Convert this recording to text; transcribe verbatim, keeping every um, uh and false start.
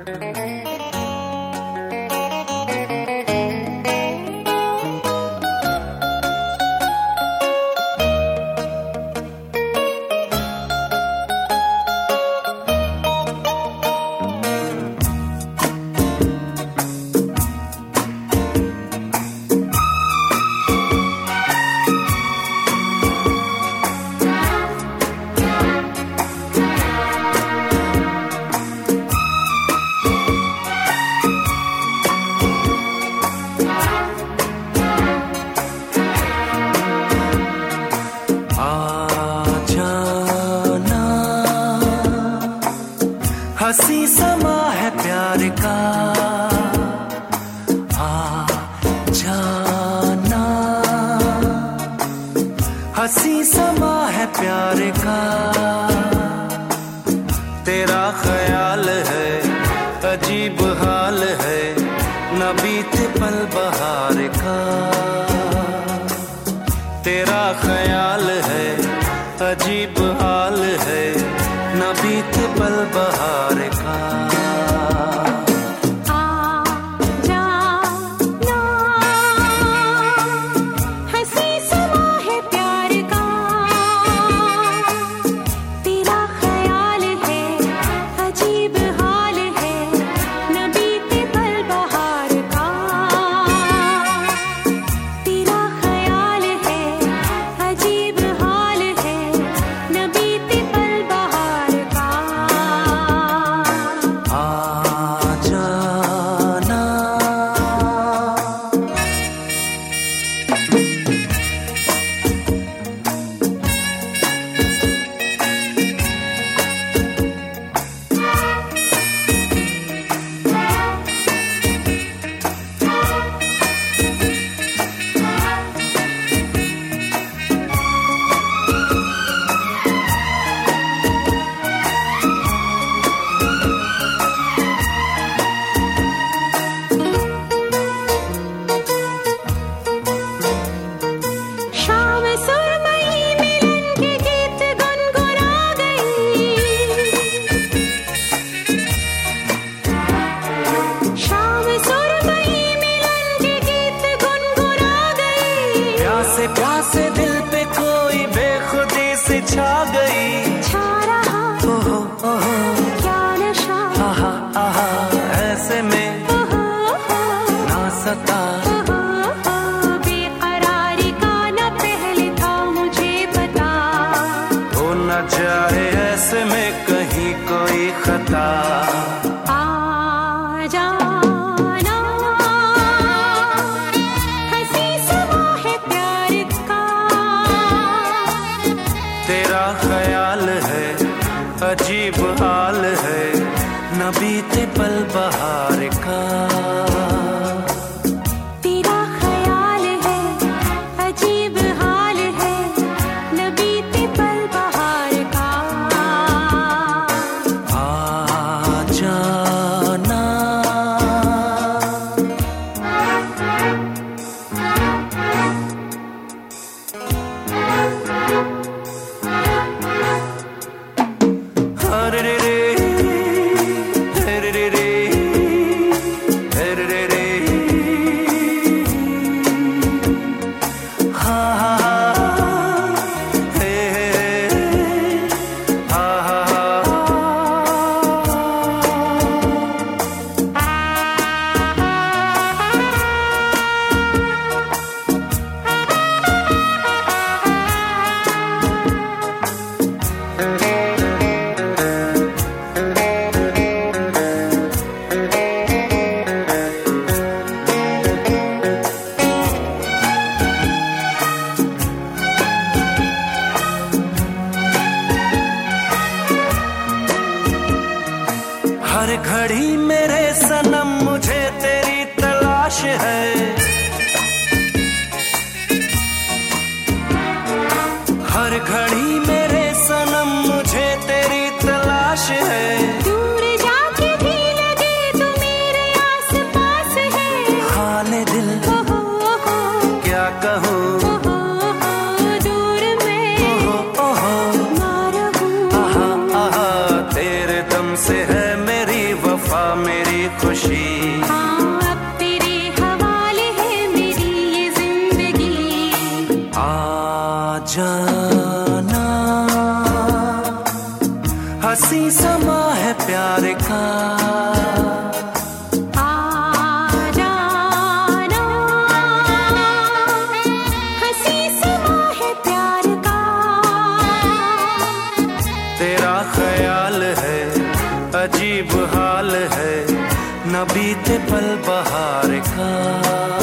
हंसी समा है प्यार का आ जाना, हंसी समा है प्यार का। तेरा ख्याल है अजीब हाल है, न बीते पल बहार का। तेरा ख्याल है अजीब हाल है, न बीते पल बहार का। प्यासे प्यासे दिल पे कोई बेखुदी से छा गई, छा रहा ओहो ओहो क्या नशा, आहा आहा ऐसे में ओहो ओहो ना सता। ओहो ओहो बेकरारी का न पहले था मुझे पता, हो न जाए ऐसे में कहीं कोई खता। आ जाना हंसी समा है प्यार का। तेरा ख्याल है अजीब हाल है, न बीते पल बहार का। तेरा ख्याल है अजीब हाल है, न बीते पल बहार का। आ जाना अरे रे रे रे रे रे रे रे रे हा हा हे हा हा हर घड़ी मेरे सनम मुझे तेरी तलाश है, हर घड़ी मेरे सनम मुझे तेरी तलाश है। दूर जाके भी लगे तो मेरे आस पास है, हाले दिल ओहो ओहो क्या कहूँ, ओहो ओहो दूर में ओहो ओहो ना रहूं। आहा आहा तेरे दम से है मेरी वफा मेरी हंसी समा है प्यार का। आ जाना, हंसी समा है प्यार का। तेरा ख्याल है अजीब हाल है, न बीते पल बहार का।